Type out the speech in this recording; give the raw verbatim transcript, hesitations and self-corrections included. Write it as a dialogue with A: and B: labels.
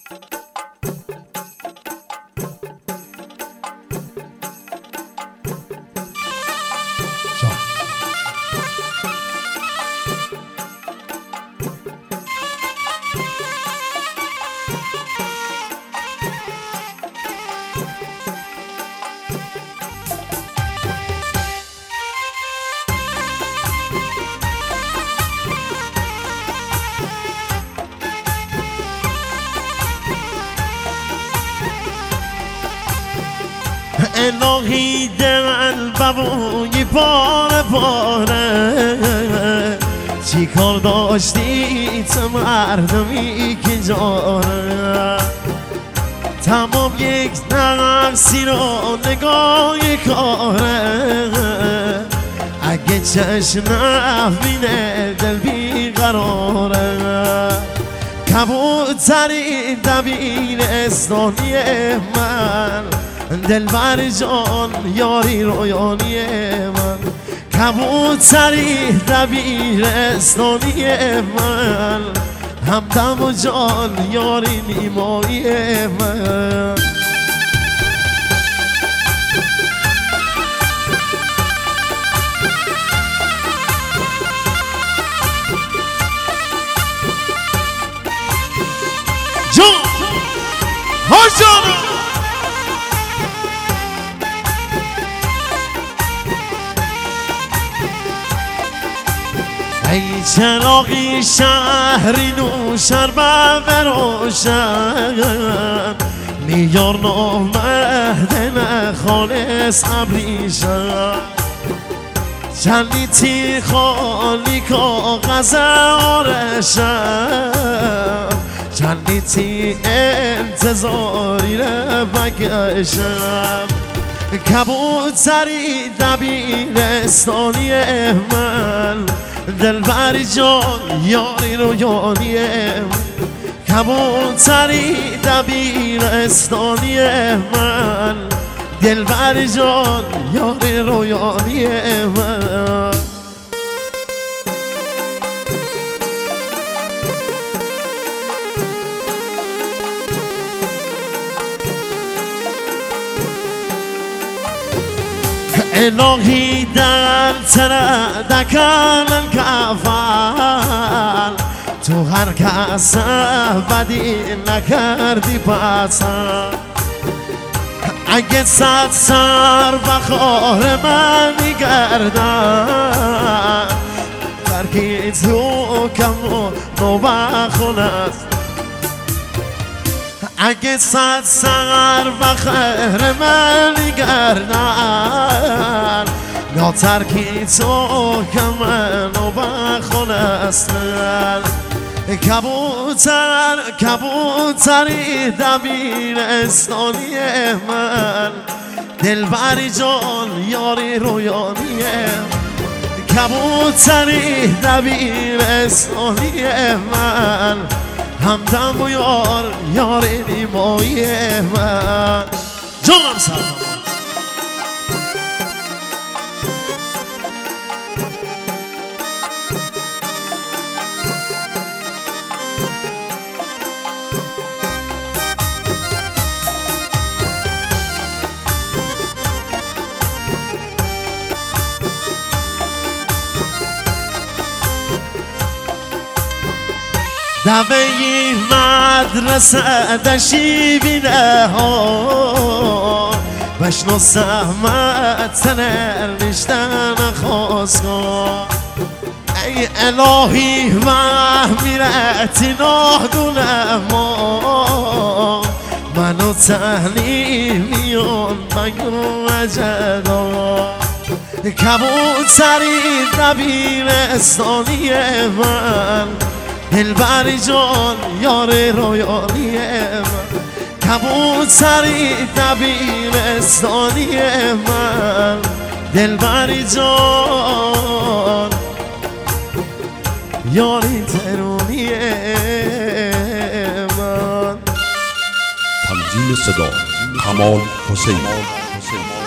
A: الهی دل بابوی پاره پاره چی کار داشتی تو مردمی که جاره تمام یک نقصی رو نگاه کاره اگه چشم نبینه دل بیقراره کبوتری دبیرستانی من دلبر جان یاری رویانی من کبوتری دبیرستانی من همدم و جان یاری نیمایی من جان ها جانم ای چراغی شهری نوشر بروشن میار نامده نخالص ابریشن جلیتی خالی کاغذ آرشن جلیتی انتظاری رو بگشن کبوتری دبیرستانی من دلبر جان یاری رویانی کبوتری دبیرستانی من دلبر جان یاری رویانی من الهی در تردکن کفن تو هر کس بدی نکردی پسن اگه صد سر بخار من گردن ترکی تو کم و نوبخون است اگه صد سر بخیر من گردن یا ترکی تو کم و بخون استن کبوتر کبوتری دبیرستانی من دلبر جان یاری رویانی کبوتری دبیرستانی من همدم و یار یار نیمایی من جانم سلام دوی مدرسه دشی بینه ها بشنو زحمت نرنشتن خواست کن ای الهی محمیرتی نادونه ما منو تحلیمیون مگرو وجدا کبوتری دبیرستانی من دلبر جان یار رویانی من کبوتری دبیرستانی من دلبر جان یاری ترونی من
B: تنظیم صدا کمال حسین